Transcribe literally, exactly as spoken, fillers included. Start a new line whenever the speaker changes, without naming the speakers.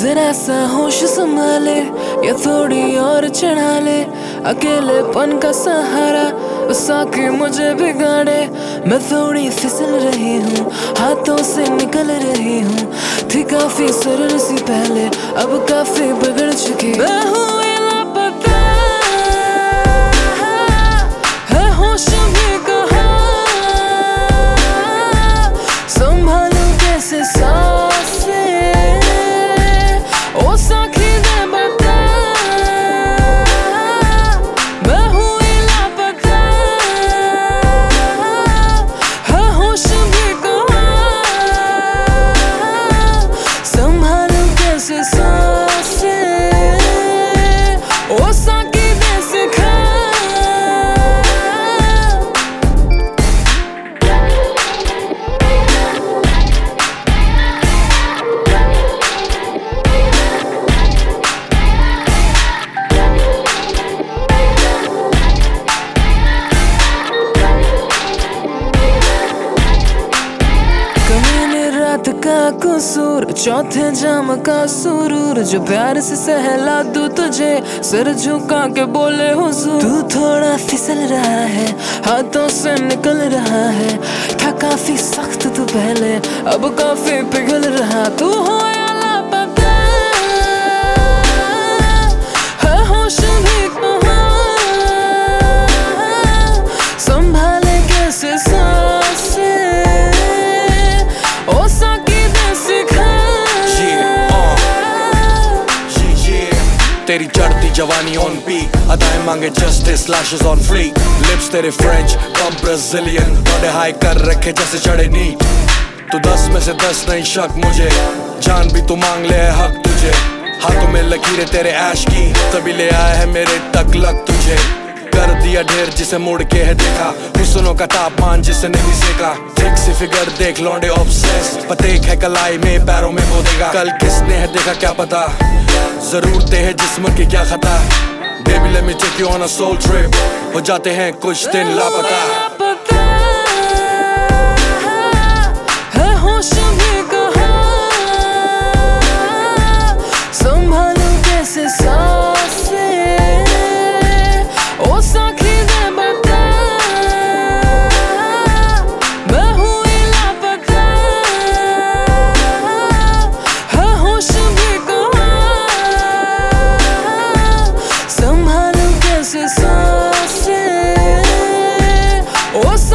जरा सा होश संभाले या थोड़ी और चढ़ा ले, अकेलेपन का सहारा बस आके मुझे बिगाड़े। मैं थोड़ी फिसल रही हूँ, हाथों से निकल रही हूँ, थी काफी सरल सी पहले, अब काफी बिगड़ चुकी मैं हूँ। लापता है होश भी कहाँ, संभालूं कैसे सांसें, ओ साखी दे बता, मैं हूँ लापता है होश भी कहाँ, संभालूं कैसे सांसें, ओ साकी दे सिखा। रात का कसूर, चौथे जाम का सुरूर, जो प्यार से सहला दूं तुझे, सर झुका के बोले हुजूर। तू थोड़ा फिसल रहा है, हाथों से निकल रहा है, था काफी सख्त तू पहले, अब काफी पिघल रहा। तू हो या लापता है होश भी कहाँ, संभाले कैसे सांसें, ओ साकी दे सिखा।
तेरी चढ़ती जवानी ऑन पीक, अदाएं मांगे justice, lashes on fleek, lips तेरे फ्रेंच कम ब्राजीलियन, बड़े हाई कर रखे जैसे चढ़े नीट। तू दस में से दस नहीं शक मुझे, जान भी तू मांग ले हक तुझे, हाथों में लकीरें तेरे ऐश की, तभी ले आया है मेरे तक लग तुझे। कर दिया ढेर जिसे मुड़ के है देखा, हुस्नों का तापमान जिसे नहीं सेका, ठीक सी फिगर देख लौंडे ऑब्सेस, पतेक है कलाई में पैरों में वो देगा, कल किसने है देखा क्या पता, जरूरतें है जिस्म की क्या खता। Baby let me take you on a soul trip, हो जाते हैं कुछ दिन लापता।
है होश भी कहाँ, संभालूं कैसे सांसें, ओ साखी दे बता, मैं हूँ लापता है होश भी कहाँ, संभालूं कैसे सांसें, ओ